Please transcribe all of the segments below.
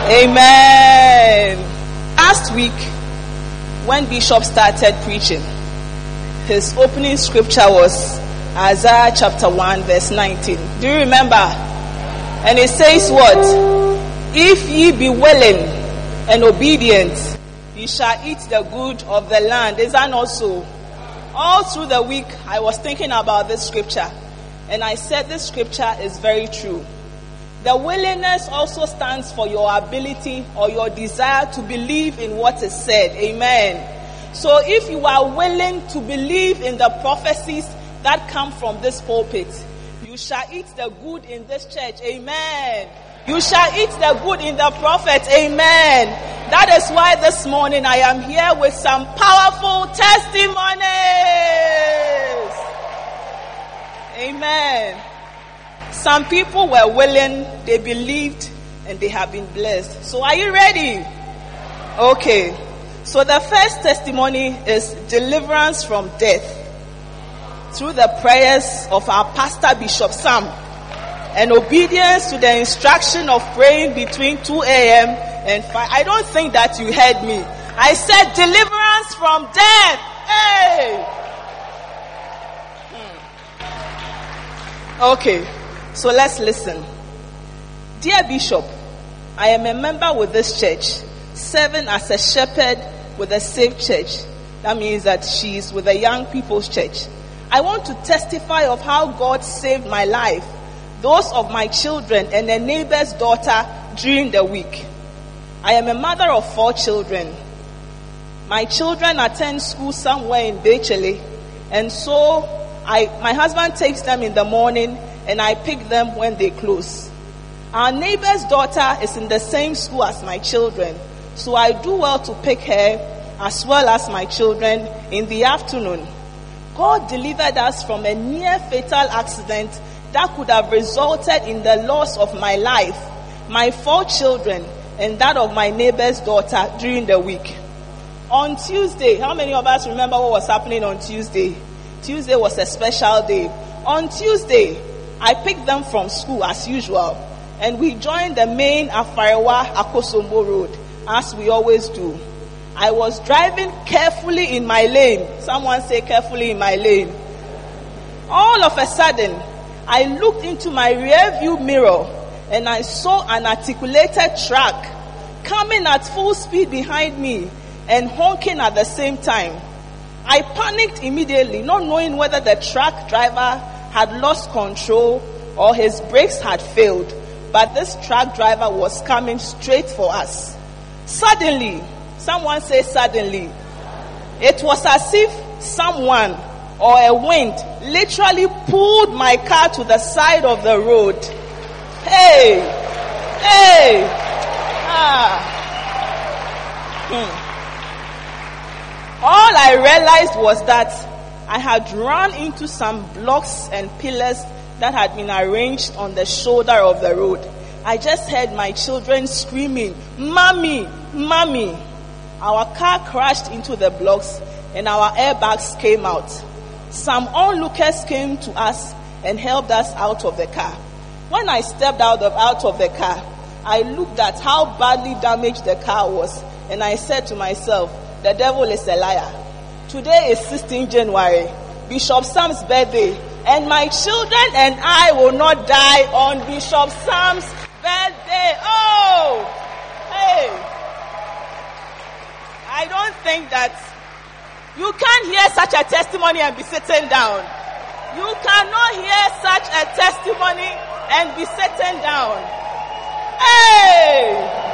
Amen. Last week, when Bishop started preaching, his opening scripture was Isaiah chapter 1 verse 19. Do you remember? And it says what? If ye be willing and obedient, ye shall eat the good of the land. Is that not so? All through the week, I was thinking about this scripture. And I said this scripture is very true. The willingness also stands for your ability or your desire to believe in what is said. Amen. So if you are willing to believe in the prophecies that come from this pulpit, you shall eat the good in this church. Amen. You shall eat the good in the prophet. Amen. That is why this morning I am here with some powerful testimonies. Amen. Some people were willing, they believed, and they have been blessed. So are you ready? Okay. So the first testimony is deliverance from death through the prayers of our pastor, Bishop Sam, and obedience to the instruction of praying between 2 a.m. and 5. I don't think that you heard me. I said deliverance from death. Hey! Okay. So let's listen. Dear Bishop, I am a member with this church, serving as a shepherd with a safe church. That means that she is with the young people's church. I want to testify of how God saved my life, those of my children and a neighbor's daughter during the week. I am a mother of 4 children. My children attend school somewhere in Bechele, and so my husband takes them in the morning and I pick them when they close. Our neighbor's daughter is in the same school as my children, so I do well to pick her as well as my children in the afternoon. God delivered us from a near fatal accident that could have resulted in the loss of my life, my 4 children, and that of my neighbor's daughter during the week. On Tuesday, how many of us remember what was happening on Tuesday? Tuesday was a special day. On Tuesday, I picked them from school as usual, and we joined the main Afarewa Akosombo road, as we always do. I was driving carefully in my lane. Someone say carefully in my lane. All of a sudden, I looked into my rear view mirror and I saw an articulated truck coming at full speed behind me and honking at the same time. I panicked immediately, not knowing whether the truck driver had lost control or his brakes had failed. But this truck driver was coming straight for us. Suddenly, someone say suddenly, it was as if someone or a wind literally pulled my car to the side of the road. Hey! Hey! All I realized was that I had run into some blocks and pillars that had been arranged on the shoulder of the road. I just heard my children screaming, "Mommy, Mommy." Our car crashed into the blocks and our airbags came out. Some onlookers came to us and helped us out of the car. When I stepped out of the car, I looked at how badly damaged the car was, and I said to myself, the devil is a liar. Today is 16 January, Bishop Sam's birthday, and my children and I will not die on Bishop Sam's birthday. Oh! Hey! I don't think that you can't hear such a testimony and be sitting down. You cannot hear such a testimony and be sitting down. Hey!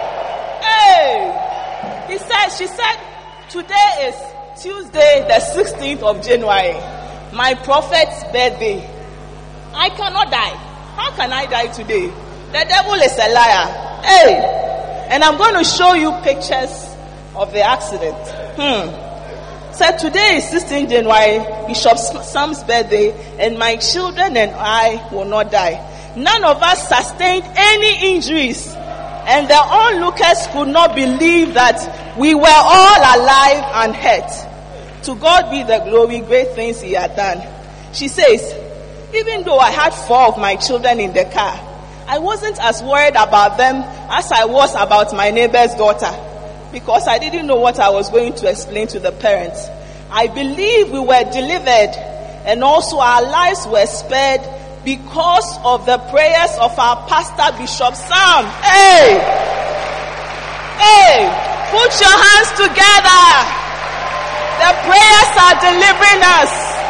Hey! She said, today is Tuesday, the 16th of January, my prophet's birthday. I cannot die. How can I die today? The devil is a liar. Hey! And I'm going to show you pictures of the accident. So today is 16 January, Bishop Sam's birthday, and my children and I will not die. None of us sustained any injuries, and the onlookers could not believe that we were all alive and hurt. To God be the glory, great things He had done. She says, even though I had 4 of my children in the car, I wasn't as worried about them as I was about my neighbor's daughter, because I didn't know what I was going to explain to the parents. I believe we were delivered and also our lives were spared because of the prayers of our pastor, Bishop Sam. Hey! Hey! Put your hands together. The prayers are delivering us.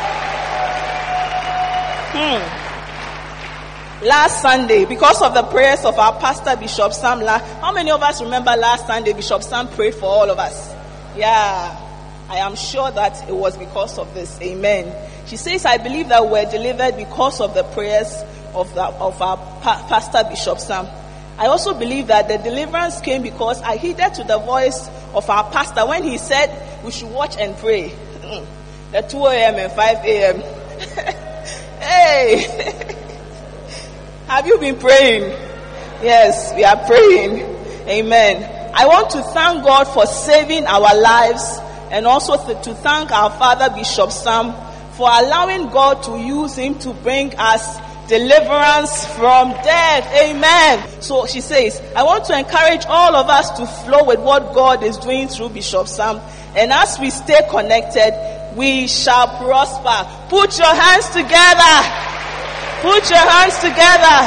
Last Sunday, because of the prayers of our pastor, Bishop Sam, how many of us remember last Sunday Bishop Sam prayed for all of us? Yeah. I am sure that it was because of this. Amen. She says, I believe that we're delivered because of the prayers of our pastor, Bishop Sam. I also believe that the deliverance came because I heeded to the voice of our pastor when he said we should watch and pray. At 2 a.m. and 5 a.m. Hey! Have you been praying? Yes, we are praying. Amen. I want to thank God for saving our lives, and also to thank our father, Bishop Sam, for allowing God to use him to bring us deliverance from death. Amen. So she says, I want to encourage all of us to flow with what God is doing through Bishop Sam. And as we stay connected, we shall prosper. Put your hands together. Put your hands together.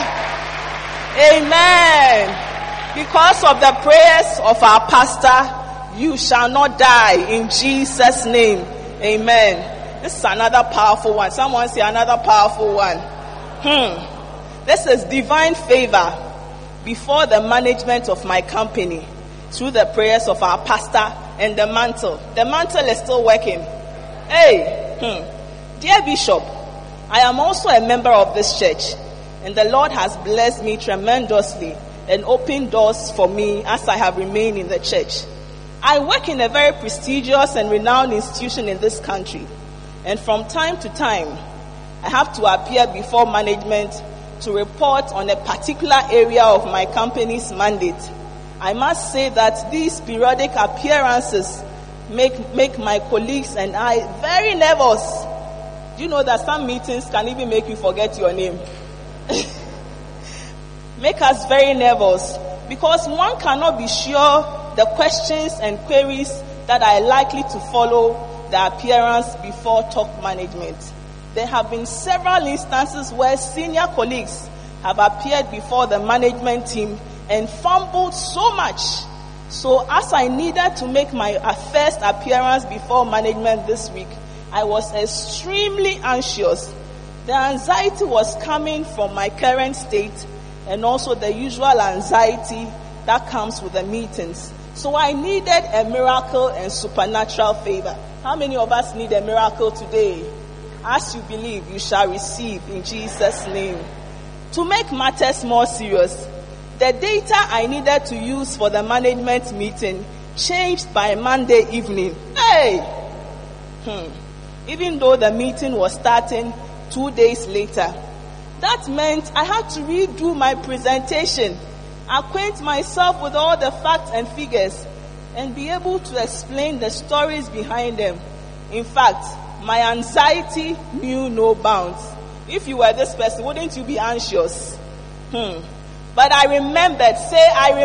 Amen. Because of the prayers of our pastor, you shall not die in Jesus' name. Amen. This is another powerful one. Someone say another powerful one. This is divine favor before the management of my company through the prayers of our pastor and the mantle. The mantle is still working. Hey, dear Bishop, I am also a member of this church, and the Lord has blessed me tremendously and opened doors for me as I have remained in the church. I work in a very prestigious and renowned institution in this country, and from time to time, I have to appear before management to report on a particular area of my company's mandate. I must say that these periodic appearances make my colleagues and I very nervous. Do you know that some meetings can even make you forget your name? Make us very nervous because one cannot be sure the questions and queries that are likely to follow the appearance before top management. There have been several instances where senior colleagues have appeared before the management team and fumbled so much. So as I needed to make my first appearance before management this week, I was extremely anxious. The anxiety was coming from my current state and also the usual anxiety that comes with the meetings. So I needed a miracle and supernatural favor. How many of us need a miracle today? As you believe, you shall receive in Jesus' name. To make matters more serious, the data I needed to use for the management meeting changed by Monday evening. Hey! Even though the meeting was starting 2 days later. That meant I had to redo my presentation, acquaint myself with all the facts and figures, and be able to explain the stories behind them. In fact, my anxiety knew no bounds. If you were this person, wouldn't you be anxious? But I remembered, I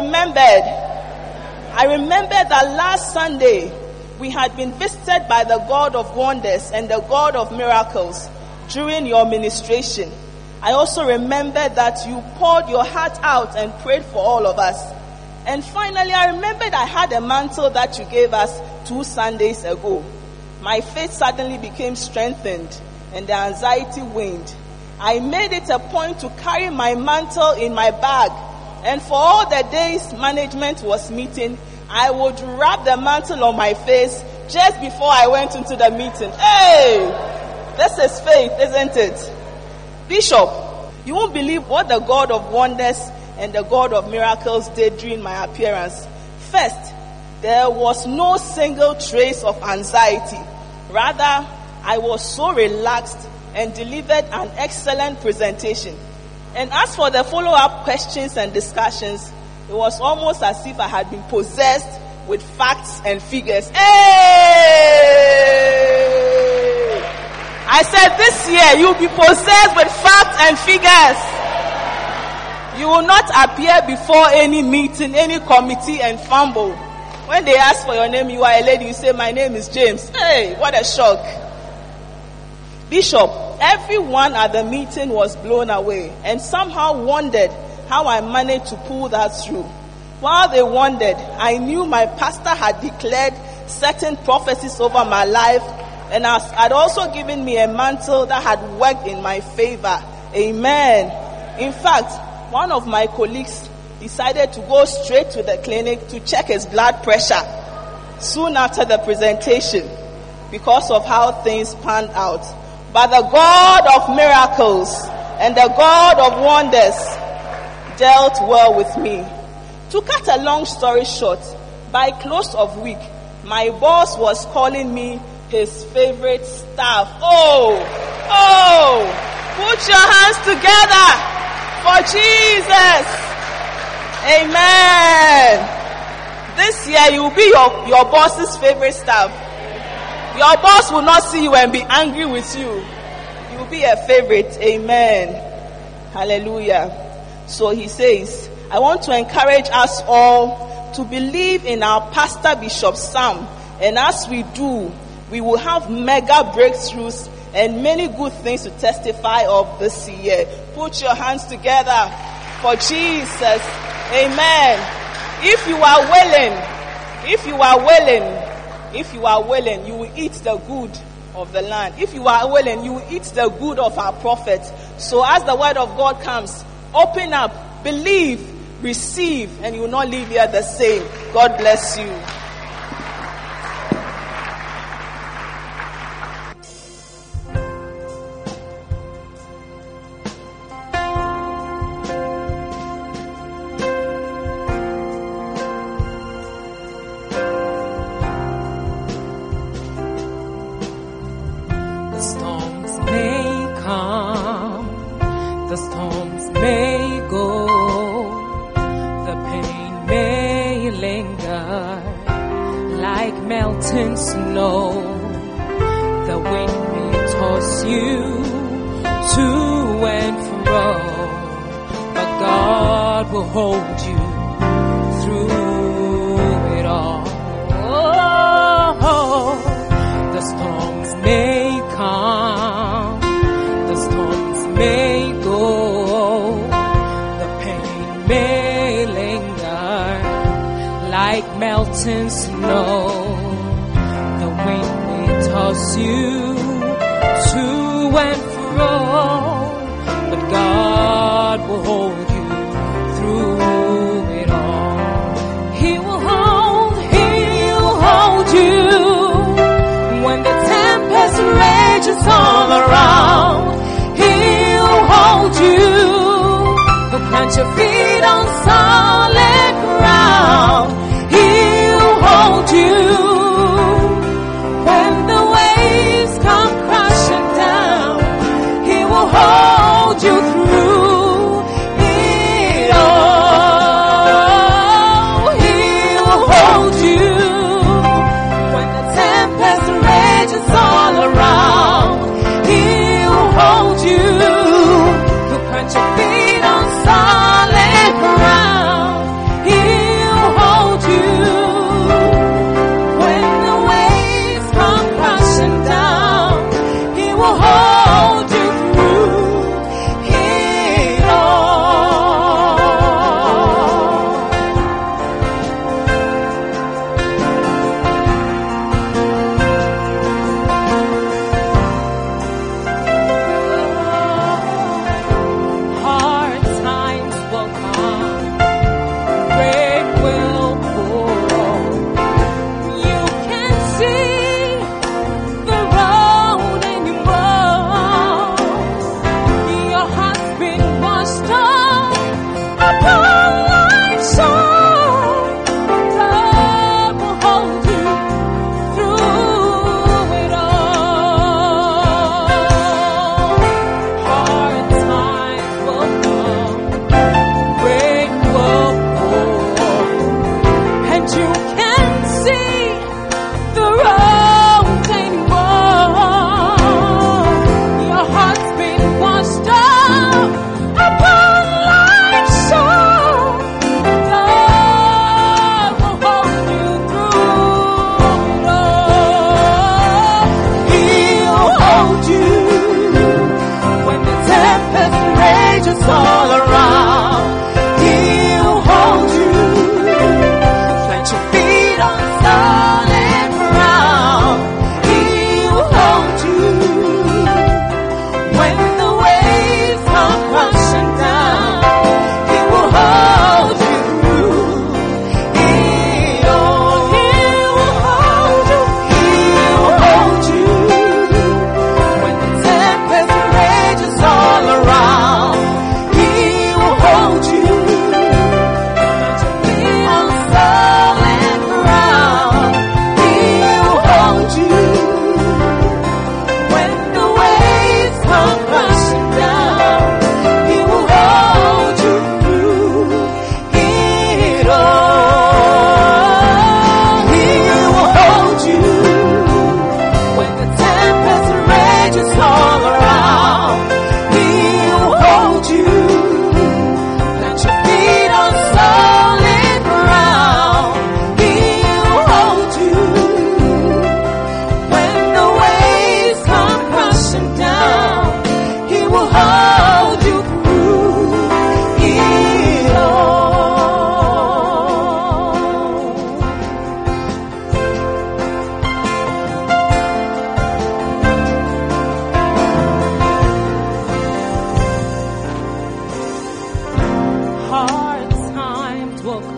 remembered that last Sunday, we had been visited by the God of wonders and the God of miracles during your ministration. I also remembered that you poured your heart out and prayed for all of us. And finally, I remembered I had a mantle that you gave us 2 Sundays ago. My faith suddenly became strengthened and the anxiety waned. I made it a point to carry my mantle in my bag. And for all the days management was meeting, I would wrap the mantle on my face just before I went into the meeting. Hey! This is faith, isn't it? Bishop, you won't believe what the God of wonders and the God of miracles did during my appearance. First, there was no single trace of anxiety. Rather, I was so relaxed and delivered an excellent presentation. And as for the follow-up questions and discussions, it was almost as if I had been possessed with facts and figures. Hey! I said this year you'll be possessed with facts and figures. You will not appear before any meeting, any committee and fumble. When they ask for your name, you are a lady, you say, my name is James. Hey, what a shock. Bishop, everyone at the meeting was blown away and somehow wondered how I managed to pull that through. While they wondered, I knew my pastor had declared certain prophecies over my life and had also given me a mantle that had worked in my favor. Amen. In fact, one of my colleagues decided to go straight to the clinic to check his blood pressure soon after the presentation because of how things panned out. But the God of miracles and the God of wonders dealt well with me. To cut a long story short, by close of week, my boss was calling me his favorite staff. Oh, put your hands together for Jesus. Amen. This year you will be your boss's favorite staff. Your boss will not see you and be angry with you. You will be a favorite. Amen. Hallelujah. So he says, I want to encourage us all to believe in our pastor, Bishop Sam. And as we do, we will have mega breakthroughs and many good things to testify of this year. Put your hands together for Jesus. Amen. If you are willing, you will eat the good of the land. If you are willing, you will eat the good of our prophets. So as the word of God comes, open up, believe, receive, and you will not leave here the same. God bless you. Put your feet on solid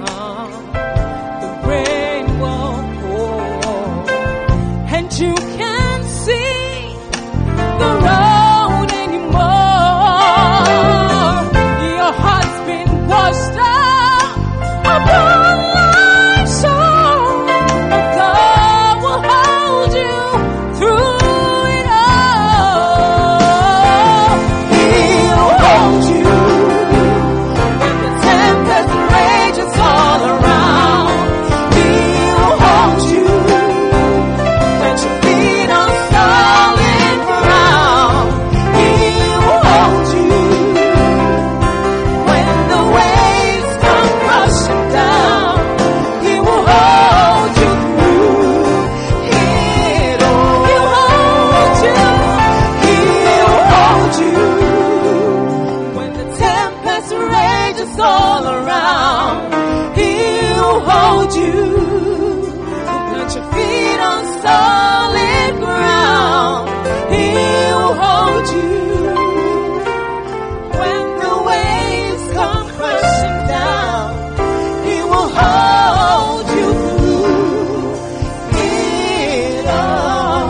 come, the rain will pour, and you can't see the road anymore. Your heart's been washed out upon life's shore, but God will hold you through it all. He'll hold you when the tempest rages all around. He'll hold you, plant your feet on solid ground. He'll hold you when the waves come rushing down. He will hold you through it all. He'll hold you. He'll hold you when the tempest rages all around. He'll hold you. Put your feet on solid ground. He'll hold you when the waves come crashing down. He will hold you through it all.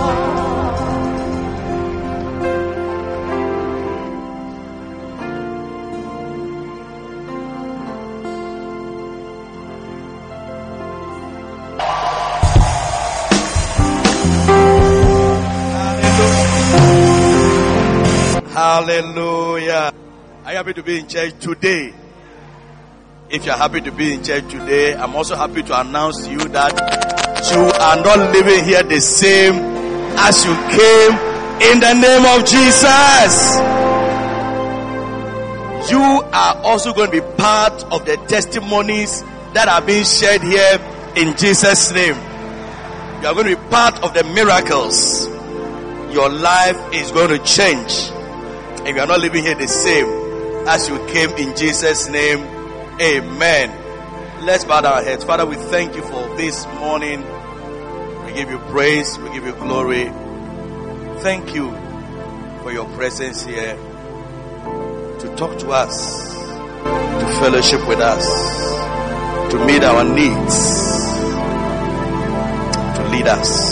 Hallelujah. Are you happy to be in church today? If you're happy to be in church today, I'm also happy to announce to you that you are not living here the same as you came in the name of Jesus. You are also going to be part of the testimonies that are being shared here in Jesus' name. You are going to be part of the miracles. Your life is going to change. And you are not living here the same as you came in Jesus' name. Amen. Let's bow our heads. Father, we thank you for this morning. We give you praise. We give you glory. Thank you for your presence here to talk to us, to fellowship with us, to meet our needs, to lead us.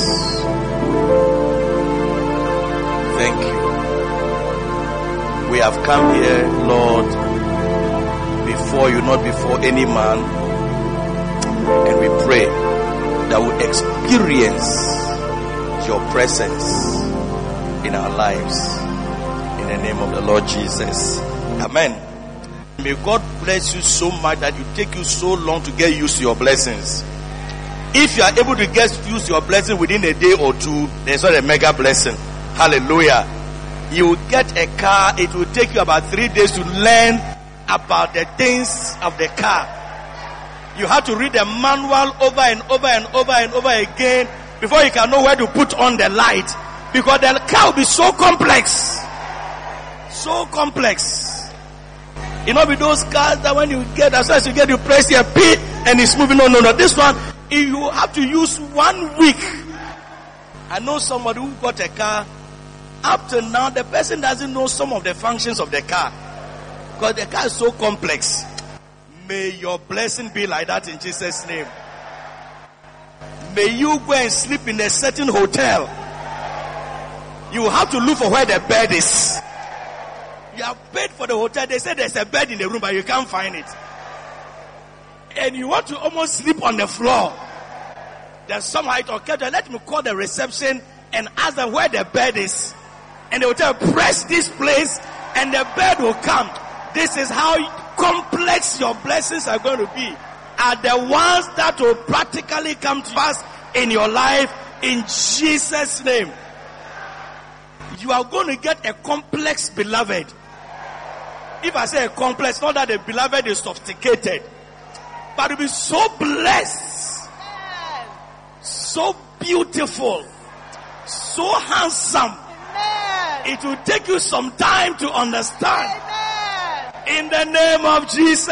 Thank you. We have come here, Lord, before you, not before any man. And we pray that we experience your presence in our lives. In the name of the Lord Jesus. Amen. May God bless you so much that it take you so long to get used to your blessings. If you are able to get used to your blessing within a day or two, there's not a mega blessing. Hallelujah. You will get a car. It will take you about 3 days to learn about the things of the car. You have to read the manual over and over and over and over again before you can know where to put on the light, because the car will be so complex. So complex. You know, with those cars that when you get, as soon as you get, you press your P and it's moving. No. This one, you have to use 1 week. I know somebody who got a car. Up to now, the person doesn't know some of the functions of the car, because the car is so complex. May your blessing be like that in Jesus' name. May you go and sleep in a certain hotel. You have to look for where the bed is. You have paid for the hotel. They say there's a bed in the room, but you can't find it. And you want to almost sleep on the floor. There's some height or okay, let me call the reception and ask them where the bed is. And they will tell you, press this place and the bed will come. This is how complex your blessings are going to be. Are the ones that will practically come to pass in your life in Jesus' name. You are going to get a complex beloved. If I say a complex, not that the beloved is sophisticated, but you'll be so blessed, so beautiful, so handsome. It will take you some time to understand. In the name of Jesus.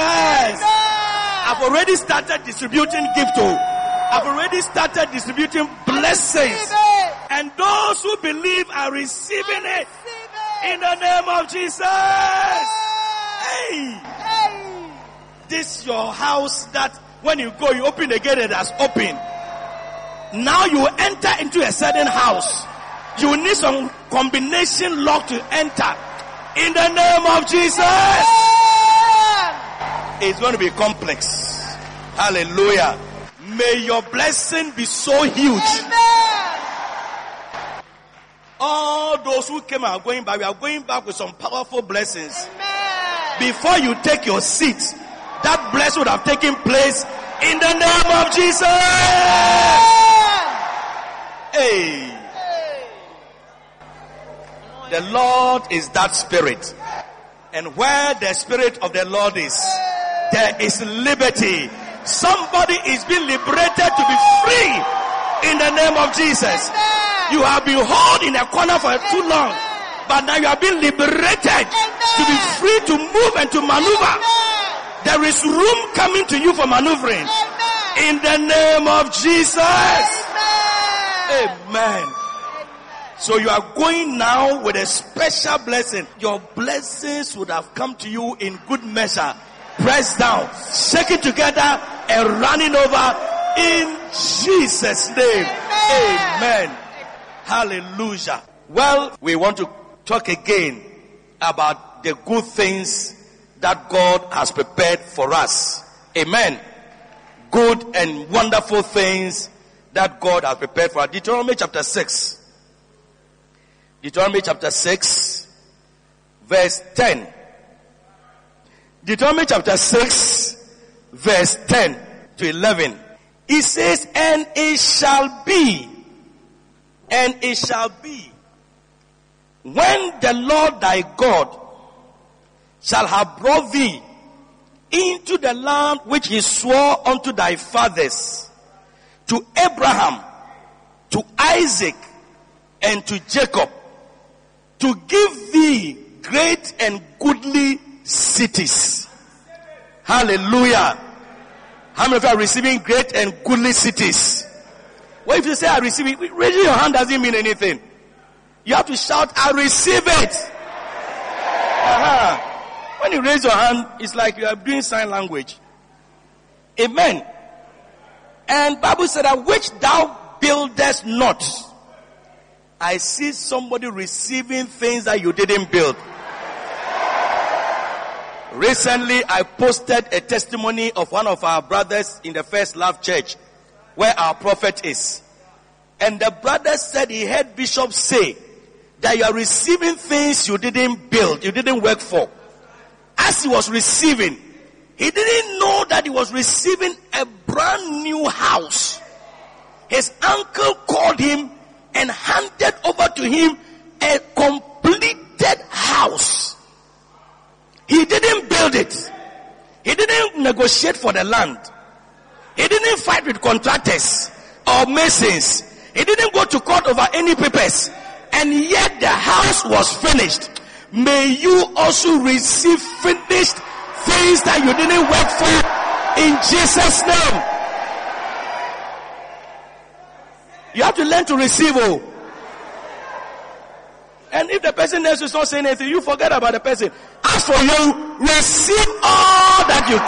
I've already started distributing gift. I've already started distributing blessings. And those who believe are receiving it. In the name of Jesus. Hey. This is your house that When you go, you open the gate and that's open. Now you enter into a certain house. You need some combination lock to enter. In the name of Jesus. It's going to be complex. Hallelujah. May your blessing be so huge. All those who came are going back. We are going back with some powerful blessings. Before you take your seat, that blessing would have taken place in the name of Jesus. Hey. The Lord is that Spirit. And where the Spirit of the Lord is, there is liberty. Somebody is being liberated to be free in the name of Jesus. You have been held in a corner for too long, but now you are being liberated to be free to move and to maneuver. There is room coming to you for maneuvering in the name of Jesus. Amen. So you are going now with a special blessing. Your blessings would have come to you in good measure. Press down, shake it together, and running over in Jesus' name. Amen. Hallelujah. Well, we want to talk again about the good things that God has prepared for us. Amen. Good and wonderful things that God has prepared for us. Deuteronomy chapter 6. Deuteronomy chapter 6, verse 10. Deuteronomy chapter 6, verse 10 to 11. It says, and it shall be, when the Lord thy God shall have brought thee into the land which he swore unto thy fathers, to Abraham, to Isaac, and to Jacob, to give thee great and goodly cities. Hallelujah. How many of you are receiving great and goodly cities? Well, if you say I receive it, raising your hand doesn't mean anything. You have to shout, I receive it. When you raise your hand, it's like you are doing sign language. Amen. And Bible said that which thou buildest not. I see somebody receiving things that you didn't build. Recently, I posted a testimony of one of our brothers in the First Love Church, where our prophet is. And the brother said he heard Bishop say that you are receiving things you didn't build, you didn't work for. As he was receiving, he didn't know that he was receiving a brand new house. His uncle called him and handed over to him a completed house. He didn't build it. He didn't negotiate for the land. He didn't fight with contractors or masons. He didn't go to court over any papers. And yet the house was finished. May you also receive finished things that you didn't work for in Jesus' name. You have to learn to receive. And if the person else is not saying anything, you forget about the person. As for you, receive all that you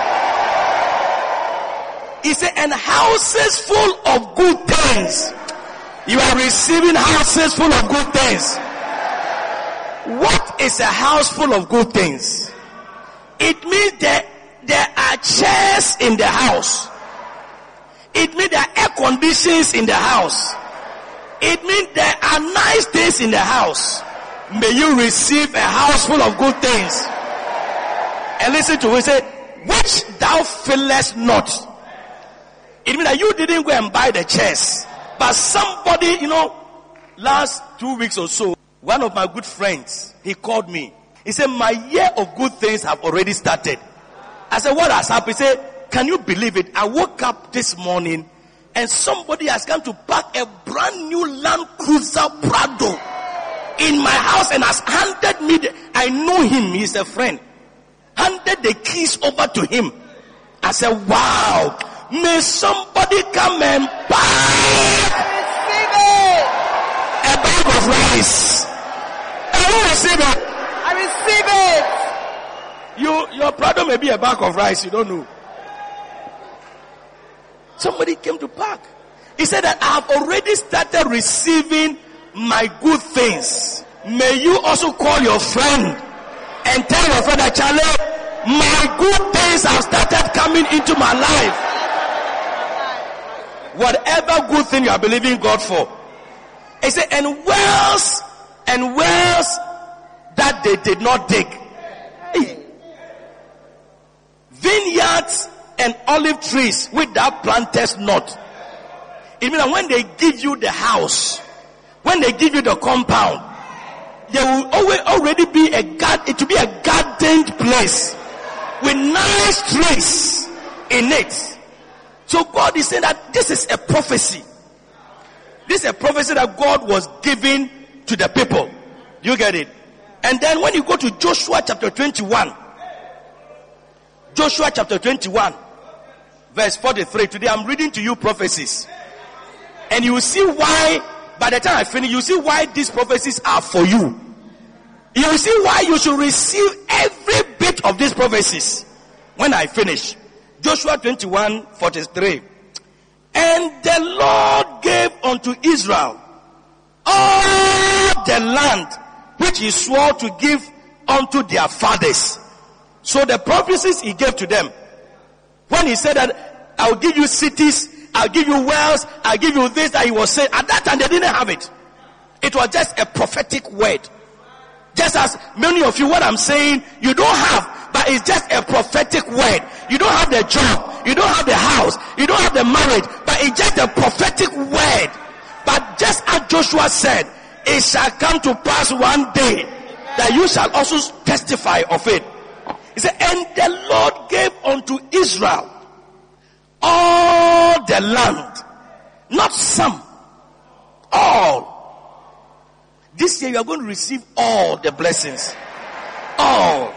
can. He said, and houses full of good things. You are receiving houses full of good things. What is a house full of good things? It means that there are chairs in the house. It means there are air conditions in the house. It means there are nice things in the house. May you receive a house full of good things. And listen to it. Say, which thou fillest not. It means that you didn't go and buy the chairs. But somebody, last 2 weeks or so, one of my good friends, he called me. He said, my year of good things have already started. I said, what has happened? He said, can you believe it? I woke up this morning and somebody has come to park a brand new Land Cruiser Prado in my house and has handed me, I know him, he's a friend, handed the keys over to him. I said, wow, may somebody come and buy a bag of rice. I will receive it. I receive it. Your Prado may be a bag of rice, you don't know. Somebody came to park. He said that I have already started receiving my good things. May you also call your friend and tell your friend that, Charlie, my good things have started coming into my life. Whatever good thing you are believing God for. He said, and wells that they did not dig. Vineyards and olive trees which thou plantest not. It means that when they give you the house, when they give you the compound, there will already be it will be a gardened place with nice trees in it. So God is saying that this is a prophecy. This is a prophecy that God was giving to the people. You get it? And then when you go to Joshua chapter 21, Joshua chapter 21, verse 43. Today I'm reading to you prophecies. And you will see why, by the time I finish, you will see why these prophecies are for you. You will see why you should receive every bit of these prophecies when I finish. Joshua 21, 43. And the Lord gave unto Israel all the land which he swore to give unto their fathers. So the prophecies he gave to them, when he said that I'll give you cities, I'll give you wells, I'll give you this, that he was saying, at that time they didn't have it. It was just a prophetic word. Just as many of you, what I'm saying, you don't have, but it's just a prophetic word. You don't have the job, you don't have the house, you don't have the marriage, but it's just a prophetic word. But just as Joshua said, it shall come to pass one day that you shall also testify of it. He said, and the Lord gave unto Israel all the land, not some, all. This year you are going to receive all the blessings. All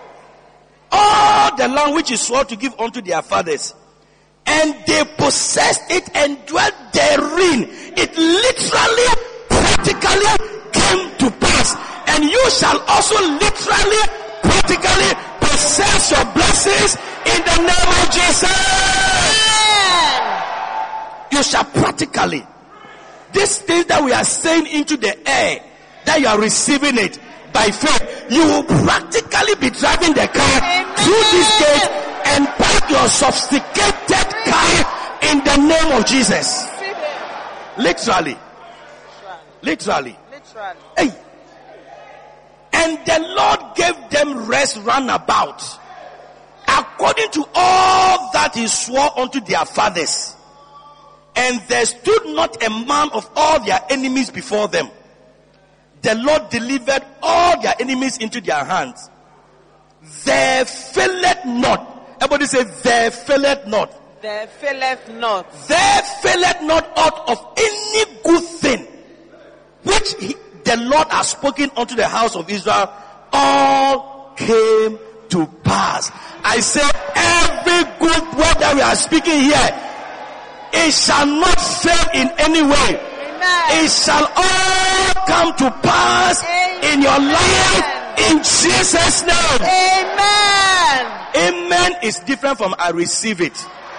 the land which he swore to give unto their fathers. And they possessed it and dwelt therein. It literally, practically came to pass. And you shall also literally, practically possess your blessings in the name of Jesus. You shall practically. This thing that we are saying into the air, that you are receiving it by faith, you will practically be driving the car through this gate and park your sophisticated car in the name of Jesus. Literally. Hey. And the Lord gave them rest round about, according to all that he swore unto their fathers. And there stood not a man of all their enemies before them. The Lord delivered all their enemies into their hands. There faileth not. Everybody say, there faileth not. There faileth not. There faileth not aught of any good thing which the Lord has spoken unto the house of Israel. All came to pass. I say, every good word that we are speaking here, it shall not fail in any way. Amen. It shall all come to pass. Amen. In your life, in Jesus' name. Amen. Amen is different from I receive it.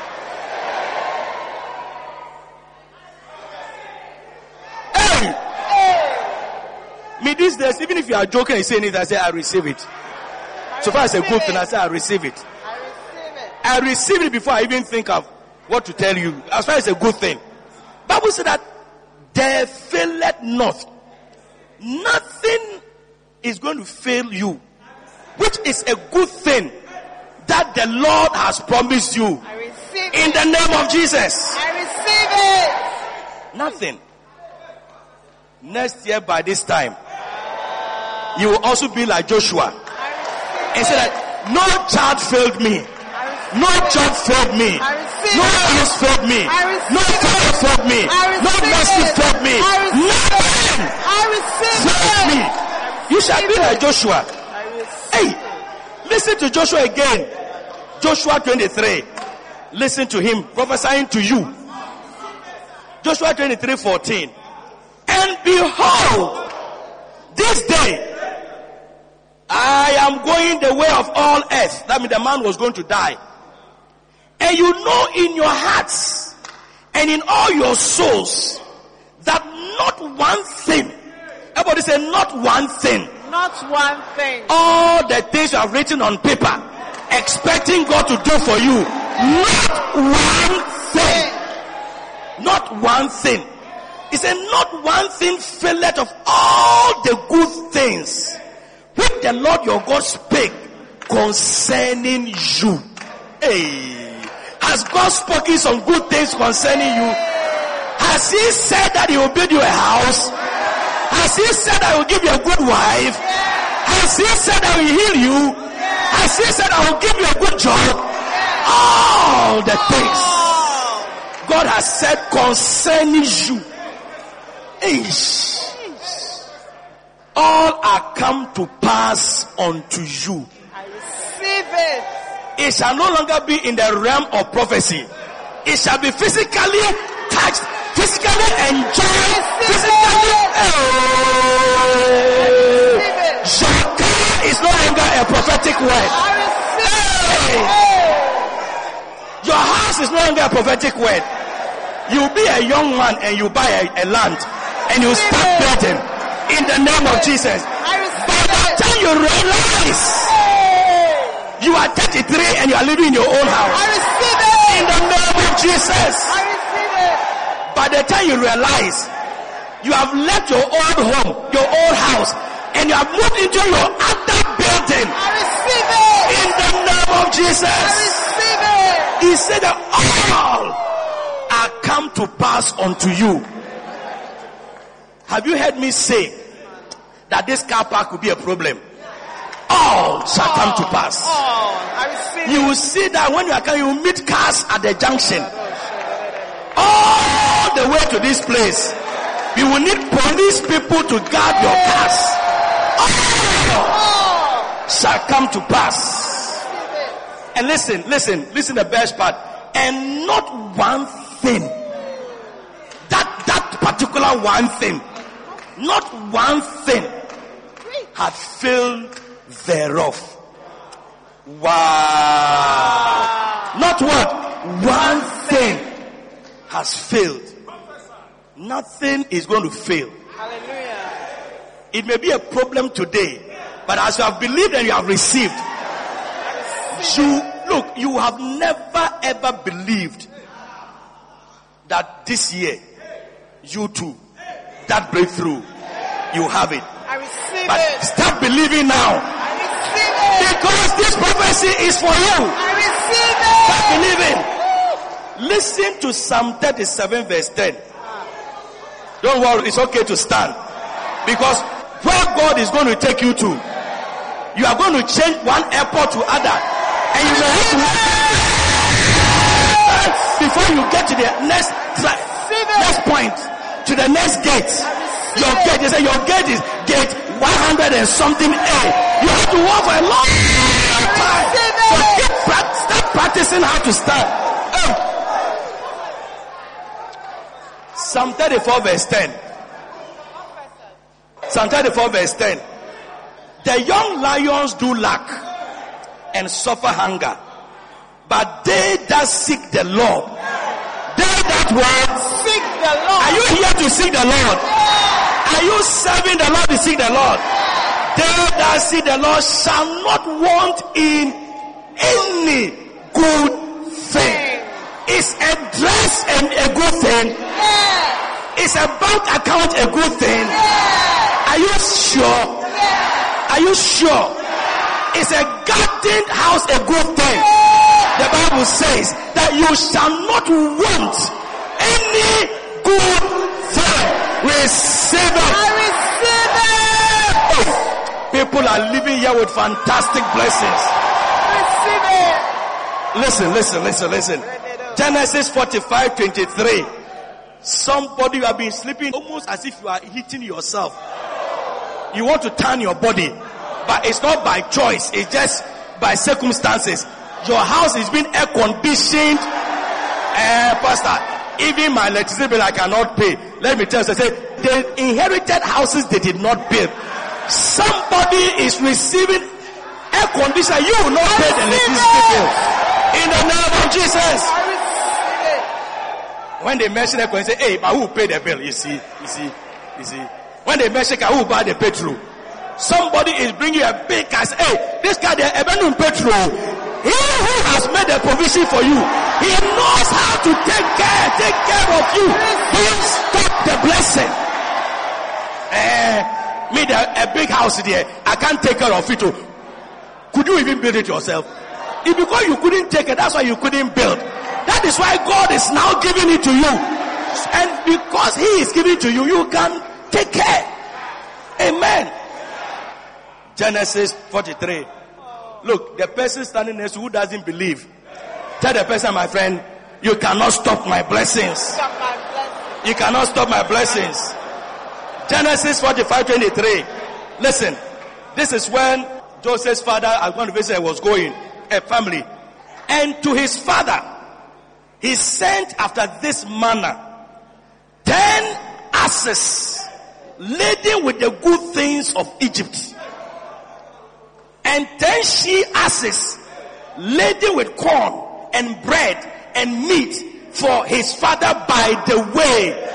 Me these days, even if you are joking and saying it, I say I receive it. So far as a good thing, I say I receive it. I receive it before I even think of what to tell you. As far as a good thing. Bible said that there faileth not. Nothing is going to fail you. Which is a good thing that the Lord has promised you. I receive in the name of Jesus. I receive it. Nothing. Next year by this time, you will also be like Joshua. And say that no child failed me. No job failed me. No house failed me. No father failed me. No mercy failed me. Nothing failed me. You shall be like Joshua. Hey, listen to Joshua again. Joshua 23. Listen to him prophesying to you. Joshua 23:14. And behold, this day I am going the way of all earth. That means the man was going to die. And you know in your hearts, and in all your souls, that not one thing, everybody say not one thing, Not one thing. all the things you have written on paper, expecting God to do for you, not one thing, not one thing. He said, not one thing faileth of all the good things which the Lord your God spake concerning you. Hey, has God spoken some good things concerning you? Has he said that he will build you a house? Has he said that he will give you a good wife? Has he said that he will heal you? Has he said I will give you a good job? All the things God has said concerning you, all are come to pass unto you. I receive it. It shall no longer be in the realm of prophecy. It shall be physically touched, physically enjoyed, physically. Shaka is no longer a prophetic word. Your house is no longer a prophetic word. You be a young man and you buy a land and you start building in the name of Jesus. By the time you realize you are 33 and you are living in your own house, in the name of Jesus. By the time you realize you have left your old home, your old house, and you have moved into your other building, in the name of Jesus. He said that all are come to pass unto you. Have you heard me say that this car park will be a problem? All shall come to pass. You will see that when you are coming, you will meet cars at the junction. All the way to this place. You will need police people to guard your cars. All shall come to pass. And listen the best part. And not one thing. That particular one thing. Not one thing had failed thereof. Wow. Not what? One thing has failed. Nothing is going to fail. Hallelujah. It may be a problem today, but as you have believed and you have received, you have never ever believed that this year, you too, that breakthrough, you have it. I receive But it. start believing now. I receive it. Because this prophecy is for you. I receive Start it. believing. Listen to Psalm 37 verse 10. Don't worry, it's okay to stand. Because where God is going to take you to, you are going to change one airport to other. And you will have to before you get to the next point, to the next gate. Your gate, they say your gate is gate 100 and something A. You have to walk for a long time. So start practicing how to stand. Psalm 34 verse 10. Psalm 34 verse 10. The young lions do lack and suffer hunger, but they that seek the Lord, they that will Seek the Lord. Are you here to seek the Lord? Are you serving the Lord to seek the Lord? They that seek the Lord shall not want in any good thing. Is a dress and a good thing? Is a bank account a good thing? Are you sure? Are you sure? Is a garden house a good thing? The Bible says that you shall not want any good thing. Receive it. I receive it. People are living here with fantastic blessings. Receive it. Listen. Genesis 45:23. Somebody, you have been sleeping almost as if you are hitting yourself. You want to turn your body, but it's not by choice. It's just by circumstances. Your house is being air conditioned. Pastor, even my electricity bill I cannot pay. Let me tell you, say they inherited houses they did not build. Somebody is receiving air conditioner. You will not pay the electricity bill. In the name of Jesus. When they mention it, they say, hey, but who paid the bill? You see. When they mention who buy the petrol? Somebody is bringing you a big car. Hey, this guy, they're even petrol. He who has made a provision for you, he knows how to take care of you. Don't stop the blessing. A big house there, I can't take care of it too. Could you even build it yourself? It's because you couldn't take it, that's why you couldn't build. That is why God is now giving it to you. And because He is giving it to you, you can take care. Amen. Genesis 43. Look, the person standing next to who doesn't believe, tell the person, my friend, you cannot stop my blessings. You cannot stop my blessings. Genesis 45:23. Listen, this is when Joseph's father, as one visit, was going, a family. And to his father, he sent after this manner 10 asses laden with the good things of Egypt, and 10 she-asses laden with corn and bread and meat for his father by the way.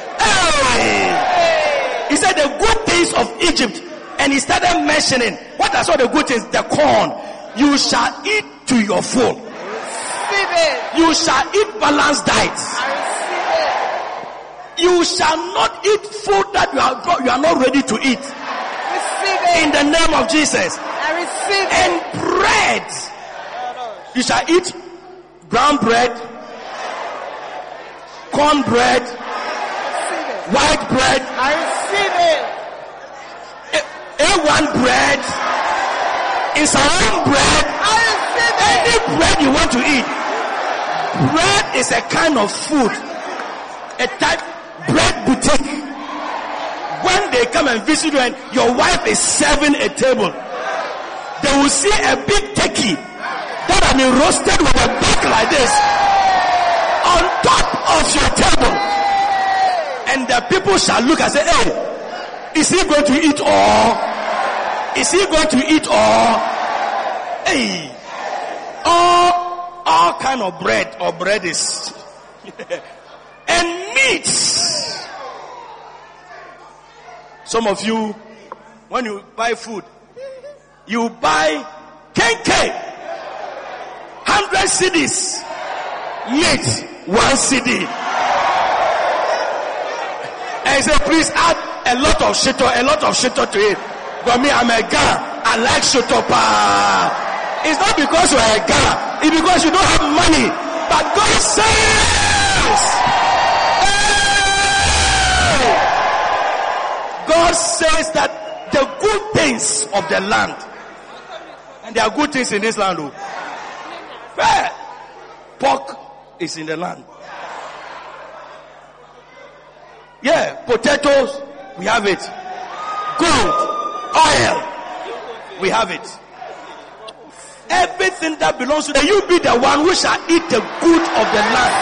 He said the good things of Egypt, and he started mentioning, what are all the good things? The corn. You shall eat to your full. You shall eat balanced diets. You shall not eat food that you are not ready to eat. In the name of Jesus. And bread. You shall eat brown bread, corn bread, white bread, A1 bread, Israeli bread, any bread you want to eat. Bread is a kind of food, a type bread boutique. When they come and visit you and your wife is serving a table, they will see a big turkey that has been roasted with a back like this on top of your table, and the people shall look and say, hey, is he going to eat all? Is he going to eat all? Hey, all kind of bread, or bread is and meat. Some of you, when you buy food, you buy 10K, 100 CDs, meat, 1 CD. And he said, please add a lot of shito to it. But me, I'm a guy. I like shito pa. It's not because you're a guy. It's because you don't have money. But God says, hey! God says that the good things of the land, and there are good things in this land. Hey, pork is in the land. Yeah, potatoes, we have it. Gold, oil, we have it. Everything that belongs to you, be the one who shall eat the good of the land.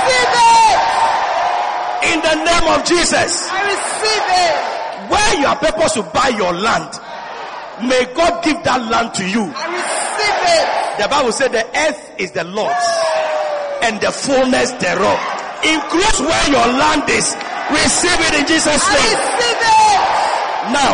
In the name of Jesus. I receive it. Where you are purposed to buy your land, may God give that land to you. I receive it. The Bible said the earth is the Lord's and the fullness thereof. Includes where your land is. Receive it in Jesus' name. Receive it. Now,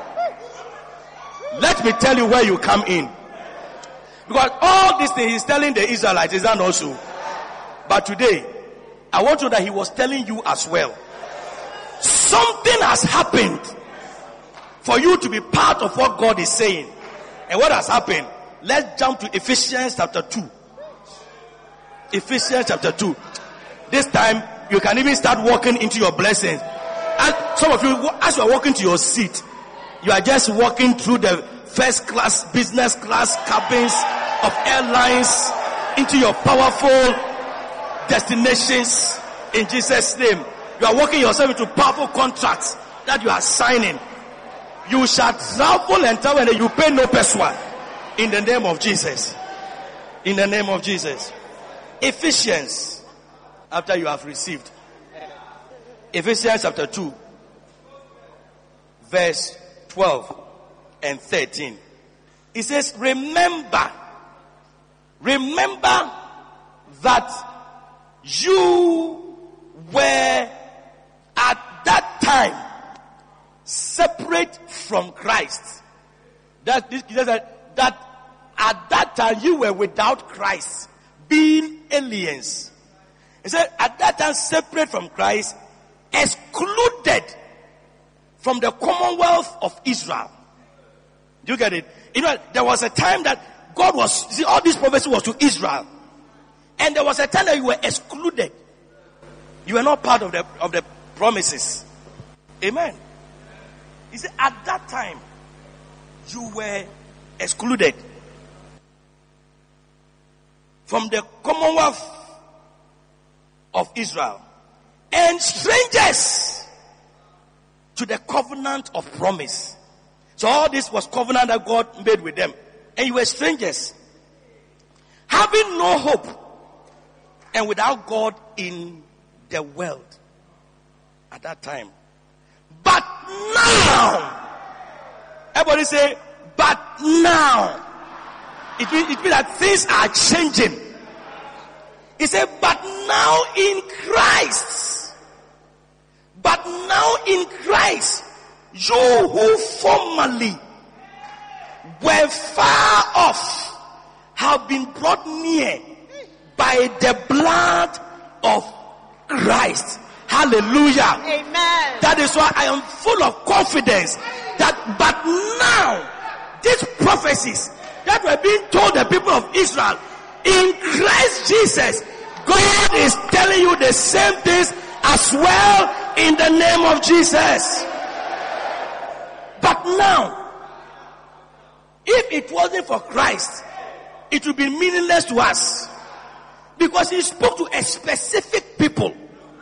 let me tell you where you come in. Because all these things he's telling the Israelites, is that also? But today, I want you that he was telling you as well. Something has happened for you to be part of what God is saying. And what has happened? Let's jump to Ephesians chapter 2. Ephesians chapter 2. This time, you can even start walking into your blessings. And some of you, as you are walking to your seat, you are just walking through the first class, business class cabins of airlines into your powerful destinations in Jesus' name. You are walking yourself into powerful contracts that you are signing. You shall travel and travel and you pay no peswa. In the name of Jesus. In the name of Jesus. Ephesians, after you have received. Ephesians chapter 2, verse 12 and 13. It says, remember that you were at that time separate from Christ. That at that time you were without Christ, being aliens. He said at that time separate from Christ, excluded from the commonwealth of Israel. Do you get it? You know, there was a time that God was, all this prophecy was to Israel. And there was a time that you were excluded. You were not part of the promises. Amen. He said at that time you were excluded from the commonwealth of Israel and strangers to the covenant of promise. So all this was covenant that God made with them. And you were strangers, having no hope and without God in the world at that time. But now, everybody say, but now. It means that things are changing. He said, but now in Christ. But now in Christ, you who formerly were far off have been brought near by the blood of Christ. Hallelujah. Amen. That is why I am full of confidence that but now these prophecies that were being told the people of Israel in Christ Jesus, God is telling you the same things as well in the name of Jesus. But now, if it wasn't for Christ, it would be meaningless to us. Because he spoke to a specific people,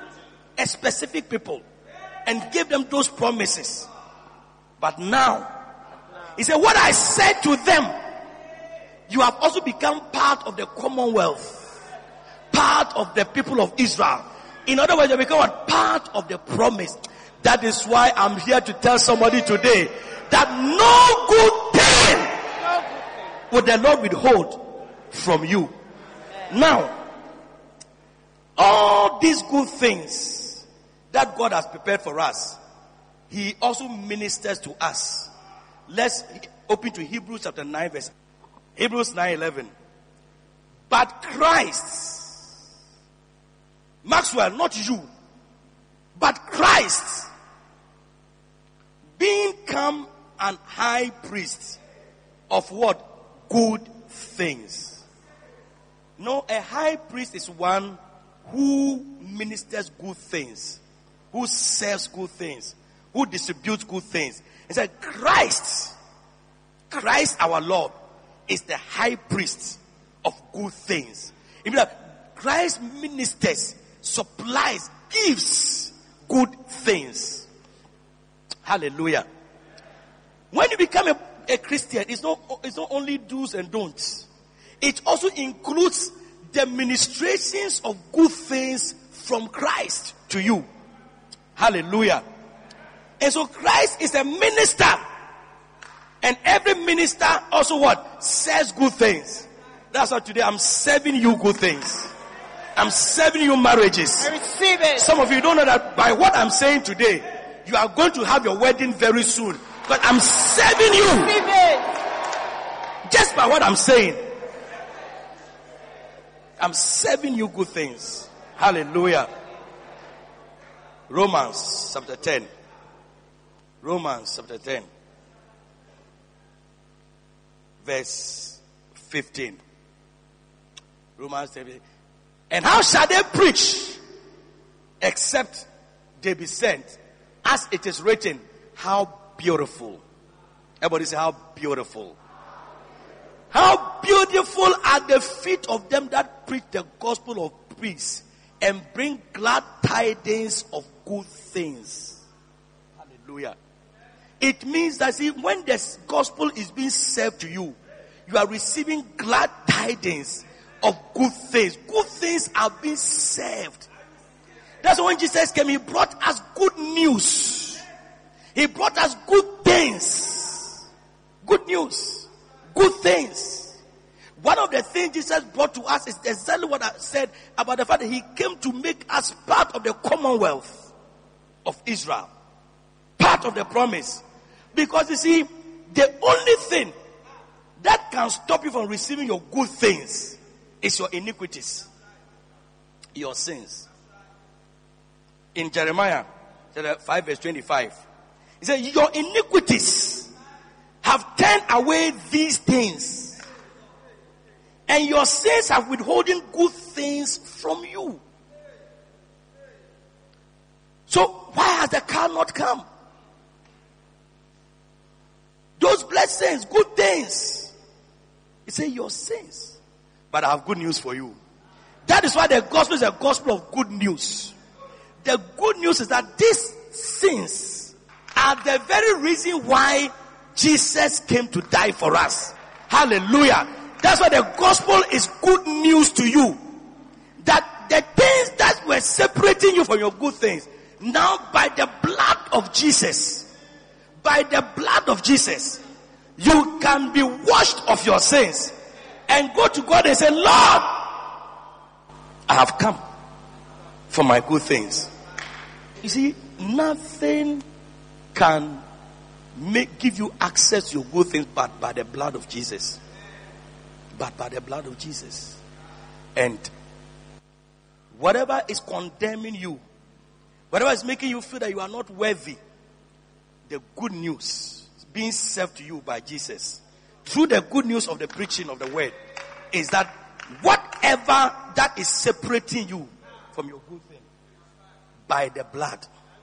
and gave them those promises. But now, he said, what I said to them, you have also become part of the commonwealth, part of the people of Israel. In other words, you become a part of the promise. That is why I'm here to tell somebody today that no good thing would the Lord withhold from you. Now, all these good things that God has prepared for us, he also ministers to us. Let's open to Hebrews chapter 9 verse. Hebrews 9:11. But Christ, Maxwell, not you, but Christ, being come an high priest of what? Good things. No, a high priest is one who ministers good things, who serves good things, who distributes good things. He said, Christ our Lord, is the high priest of good things. It means that Christ ministers, supplies, gives good things. Hallelujah. When you become a Christian, it's not only do's and don'ts. It also includes the ministrations of good things from Christ to you. Hallelujah. And so Christ is a minister. And every minister also what? Says good things. That's why today I'm serving you good things. I'm serving you marriages. I receive it. Some of you don't know that by what I'm saying today, you are going to have your wedding very soon. But I'm serving you. Receive it. Just by what I'm saying. I'm serving you good things. Hallelujah. Romans chapter 10. Romans chapter 10. Verse 15. Romans 10. And how shall they preach except they be sent? As it is written, how beautiful. Everybody say, how beautiful. How beautiful are the feet of them that preach the gospel of peace and bring glad tidings of good things. Hallelujah. It means that see, when the gospel is being served to you, you are receiving glad tidings of good things. Good things are being served. That's when Jesus came, he brought us good news. He brought us good things. Good news. Good things. One of the things Jesus brought to us is exactly what I said about the fact that he came to make us part of the commonwealth of Israel. Part of the promise. Because you see, the only thing that can stop you from receiving your good things is your iniquities. Your sins. In Jeremiah 5 verse 25. He said, your iniquities have turned away these things. And your sins have withholding good things from you. So why has the car not come? Those blessings, good things. He said your sins. But I have good news for you. That is why the gospel is a gospel of good news. The good news is that these sins are the very reason why Jesus came to die for us. Hallelujah. That's why the gospel is good news to you. That the things that were separating you from your good things, now by the blood of Jesus, you can be washed of your sins and go to God and say, Lord, I have come for my good things. You see, nothing can give you access to your good things but by the blood of Jesus. But by the blood of Jesus. And whatever is condemning you, whatever is making you feel that you are not worthy, the good news is being served to you by Jesus through the good news of the preaching of the word is that whatever that is separating you from your good thing, by the blood,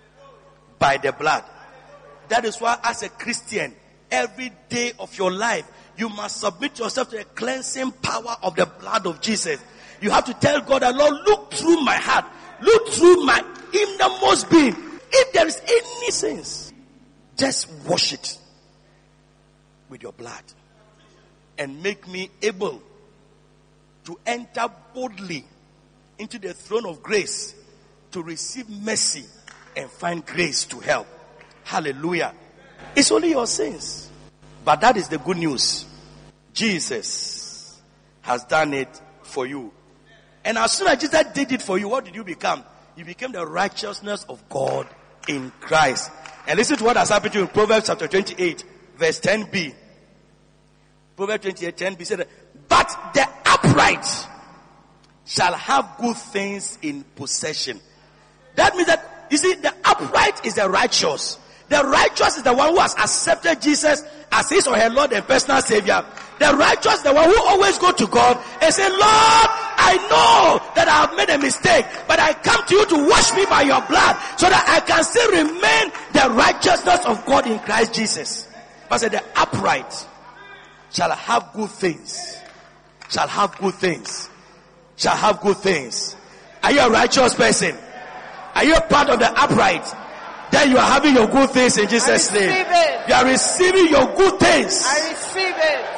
that is why as a Christian, every day of your life, you must submit yourself to the cleansing power of the blood of Jesus. You have to tell God that, Lord, look through my heart. Look through my innermost being. If there is any sins, just wash it with your blood. And make me able to enter boldly into the throne of grace to receive mercy and find grace to help. Hallelujah. It's only your sins. But that is the good news. Jesus has done it for you. And as soon as Jesus did it for you, what did you become? You became the righteousness of God in Christ. And listen to what has happened to you in Proverbs chapter 28, verse 10b. Proverbs 28, 10b said, but the upright shall have good things in possession. That means that, you see, the upright is the righteous. The righteous is the one who has accepted Jesus as his or her Lord and personal Savior. The righteous is the one who always go to God and say, Lord, I know that I have made a mistake, but I come to you to wash me by your blood so that I can still remain the righteousness of God in Christ Jesus. But said the upright shall have good things. Shall have good things. Shall have good things. Are you a righteous person? Are you a part of the upright? Then you are having your good things in Jesus' name. You are receiving your good things. I receive it.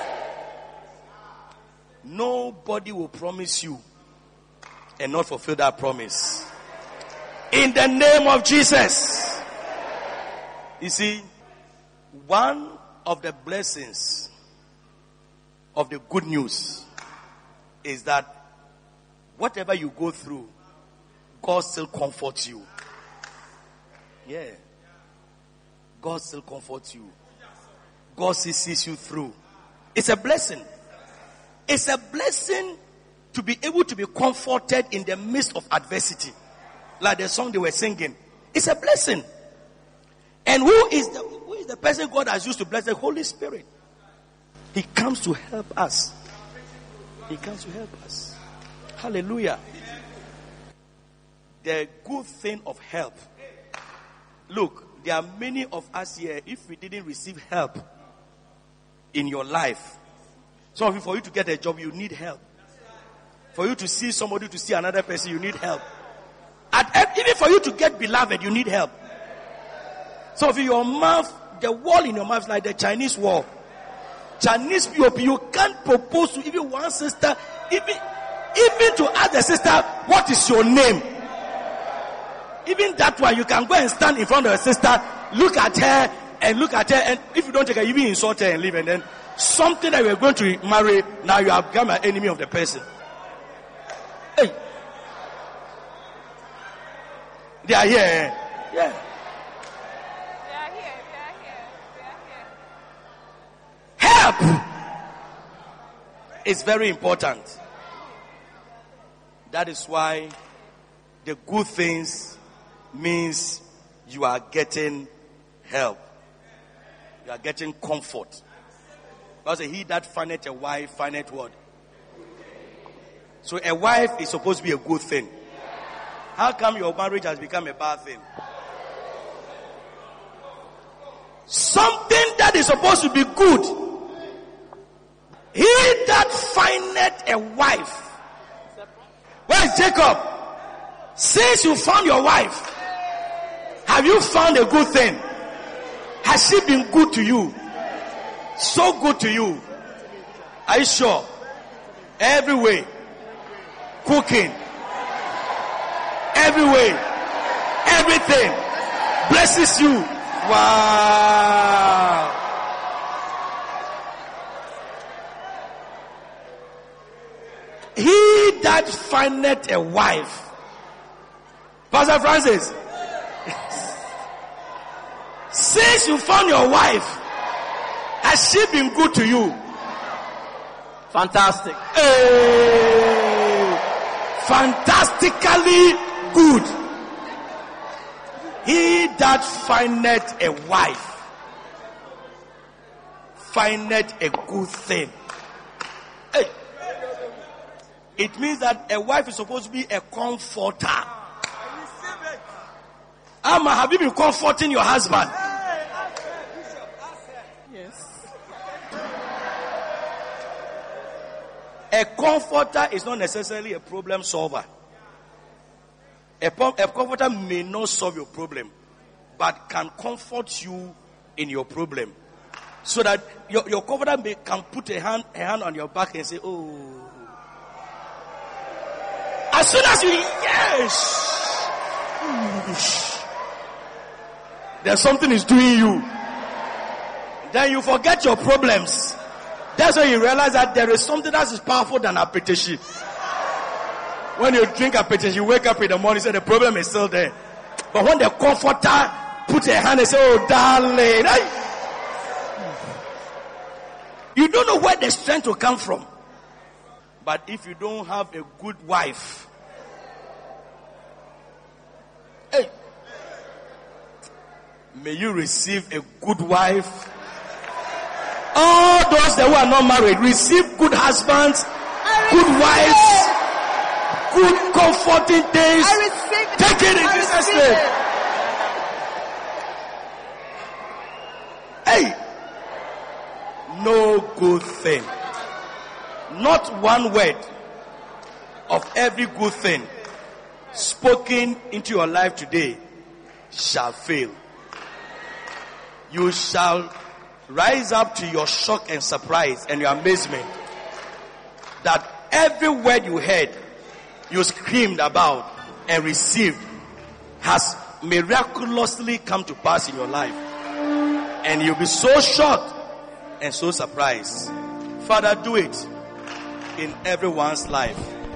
Nobody will promise you and not fulfill that promise. In the name of Jesus. You see, one of the blessings of the good news is that whatever you go through, God still comforts you. Yeah. God still comforts you. God still sees you through. It's a blessing. It's a blessing to be able to be comforted in the midst of adversity. Like the song they were singing. It's a blessing. And who is the person God has used to bless? The Holy Spirit. He comes to help us. He comes to help us. Hallelujah. The good thing of help. Look, there are many of us here, if we didn't receive help in your life, some of you, for you to get a job, you need help. For you to see somebody, to see another person, you need help. Even for you to get beloved, you need help. Some of you, your mouth, the wall in your mouth is like the Chinese wall. Chinese POP, you can't propose to even one sister, even to ask the sister, what is your name? Even that one, you can go and stand in front of a sister, look at her, and if you don't take her, you will insult her and leave, and then Something that you are going to marry, now you have become an enemy of the person. Hey. They are here. Yeah. Help is very important. That is why the good things means you are getting help. You are getting comfort. Because he that findeth a wife findeth what? So a wife is supposed to be a good thing. How come your marriage has become a bad thing? Something that is supposed to be good. He that findeth a wife. Where is Jacob? Since you found your wife, have you found a good thing? Has she been good to you? So good to you? Are you sure? Every way. Cooking. Every way. Everything. Blesses you. Wow. He that findeth a wife. Pastor Francis. Since you found your wife, has she been good to you? Fantastic. Hey, fantastically good. He that findeth a wife findeth a good thing. Hey. It means that a wife is supposed to be a comforter. Amma, have you been comforting your husband? Yes. A comforter is not necessarily a problem solver. A comforter may not solve your problem, but can comfort you in your problem. So that your comforter can put a hand on your back and say, oh. As soon as you, yes. There's something is doing you. Then you forget your problems. That's when you realize that there is something that is powerful than appetition. When you drink appetition, you wake up in the morning and say the problem is still there. But when the comforter puts a hand and say, oh darling, you don't know where the strength will come from. But if you don't have a good wife, hey, may you receive a good wife. All those that who are not married, receive good husbands, good wives, good comforting days. Take it in Jesus' name. Hey, no good thing, not one word of every good thing spoken into your life today shall fail. You shall rise up to your shock and surprise and your amazement that every word you heard, you screamed about and received has miraculously come to pass in your life. And you'll be so shocked and so surprised. Father, do it in everyone's life.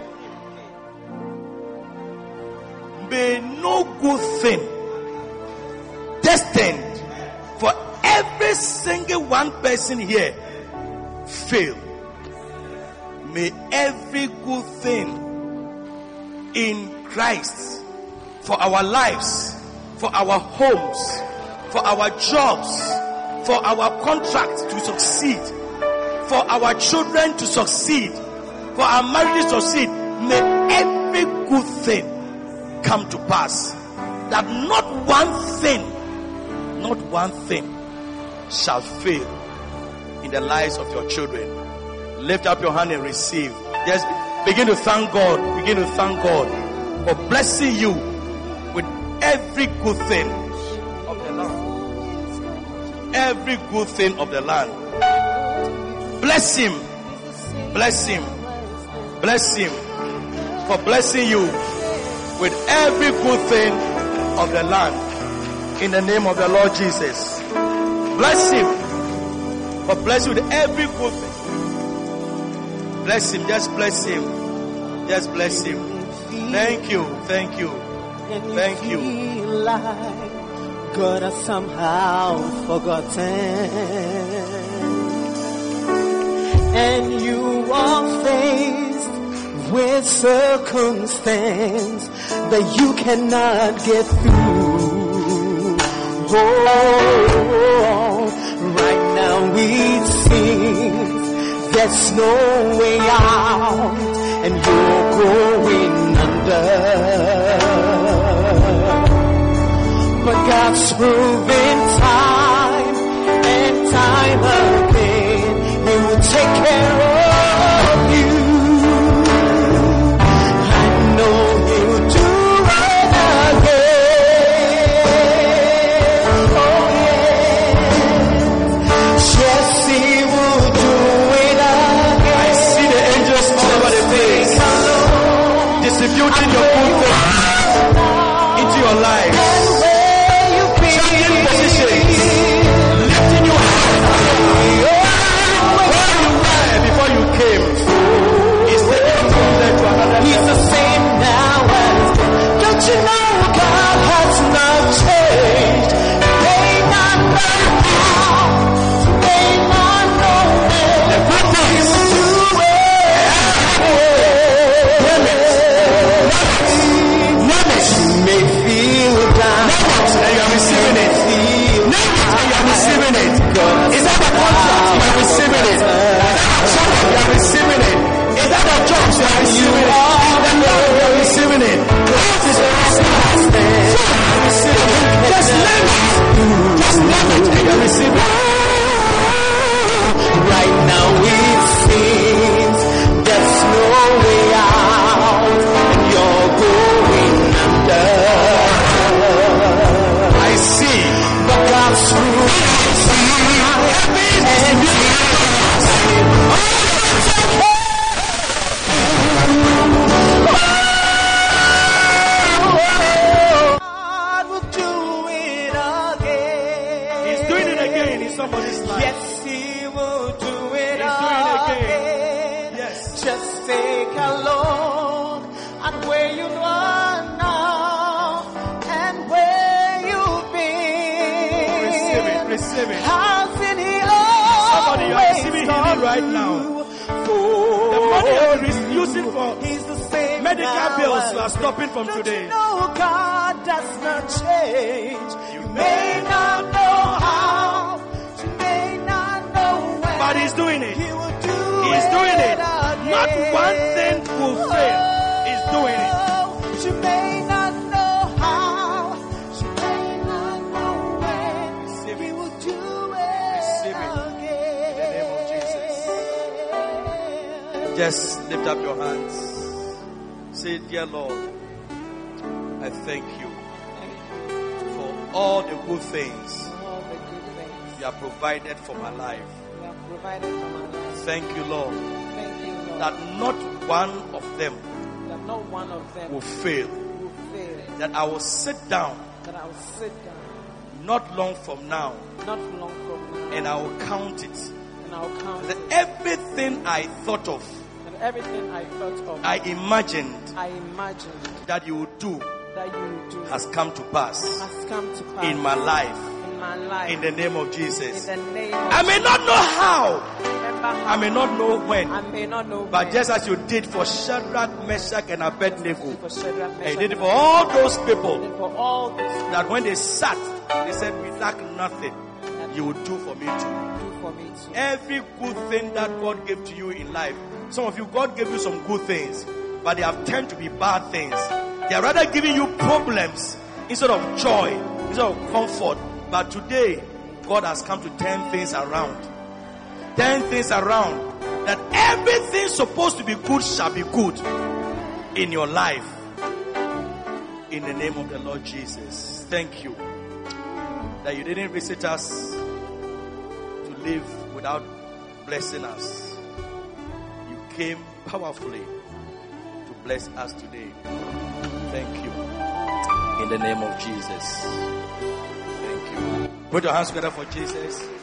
May no good thing destined for every single one person here fail. May every good thing in Christ for our lives, for our homes, for our jobs, for our contracts to succeed, for our children to succeed, for our marriages to succeed, may every good thing come to pass. That not one thing shall fail in the lives of your children. Lift up your hand and receive. Just begin to thank God. Begin to thank God for blessing you with every good thing of the land. Every good thing of the land. Bless him. Bless him. Bless him for blessing you with every good thing of the land. In the name of the Lord Jesus. Bless him. but bless you with every good thing. Bless him, just bless him. Just bless him. Thank you, thank you, thank you. Like God has somehow forgotten, and you are faced with circumstance that you cannot get through. Oh, right now it seems there's no way out, and you're going under. But God's proven time and time again, He will take care of you. I know He will do it again. Oh yes, yes He will do it again. I see the angels all over the place, distributing your good things into your life. Lifting you high. Where you were before you came, He's taking you from there to another level. He's the same now as then. Don't you know God has not changed? May not know how, may not know when. The good things. He will do it. You may feel down. And you are receiving it. And you are receiving it. Is that a contract? You are receiving it. Is that a job? You are receiving it. Is that a job? You are receiving it. You are receiving it. Just name it. Just name it. And you are receiving it. Right now it seems there's no way out, and you're going under. I see. But God's through God will do it again. He's doing it again in somebody's life. Yes, He will do it He's doing it again. again. Yes. Just take a look at where you are now and where you've been. Receive it. Receive it. Hasn't He Somebody, you are always receiving come healing right now. through The money for you're using for He's the same medical now bills as are stopping from Don't today. you know God does not change? You may not know how, you may not know when, But He's doing it. He will do He's doing it. again. Not one thing will fail. He's doing it. You may not know how, you may not know when, Receive He it. will do Receive it. again. In the name of Just lift up your hands. Say, dear Lord, I thank you for all the good things All the good things you have provided for my life. you have provided for my life. Thank you, Lord, Thank you, Lord, that not one of them that not one of them will fail. will fail. That I will sit down That I will sit down not long from now not long from now, and I will count it. and I'll count That it. everything I thought of, And everything I thought of, I imagined I imagined that you would do that you would do has come to pass has come to pass in my life. in my life. In the name of In Jesus. the name of I may not know how, remember I how may not know when, I may not know but when, just as you did for Shadrach, Meshach, and Abednego, for Shadrach, and Meshach, you did it for all those and people, for all this that when they sat, they said, we lack nothing, you would do for me too. do for me too. Every good thing that God gave to you in life, some of you, God gave you some good things, but they have turned to be bad things. They are rather giving you problems instead of joy, instead of comfort. But today, God has come to turn things around. Turn things around. That everything supposed to be good shall be good in your life. In the name of the Lord Jesus. Thank you that you didn't visit us to live without blessing us. You came powerfully to bless us today. Thank you. In the name of Jesus. Thank you. Put your hands together for Jesus.